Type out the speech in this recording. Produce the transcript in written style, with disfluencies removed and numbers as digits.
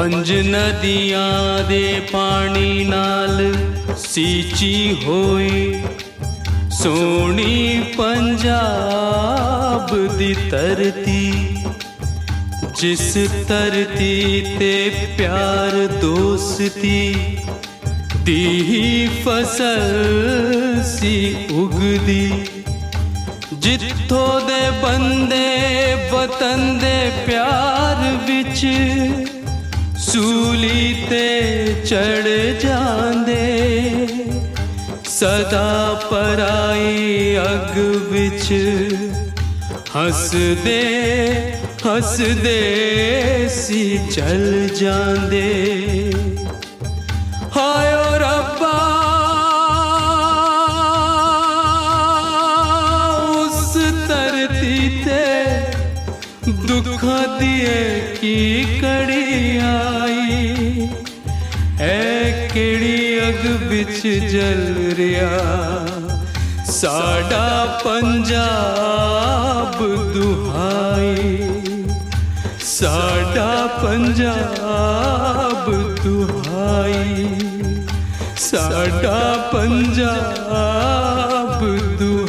पंज नदियां दे पानी नाल सींची होई सोनी पंजाब दी धरती, जिस धरती ते प्यार दोस्ती दी फसल सी उगदी, जित्थों दे बंदे वतन दे प्यार विच सूली ते चढ़ जांदे, सदा पराई अग विच हसदे हसदे सी चल जांदे। हाय ओ रब्बा उस धरती ते दुखा दिए की कड़ी आई, ऐ केड़ी अग बिच जल रिया साडा पंजाब दुहाई, साडा पंजाब दुहाई, साडा पंजाब दुहाई।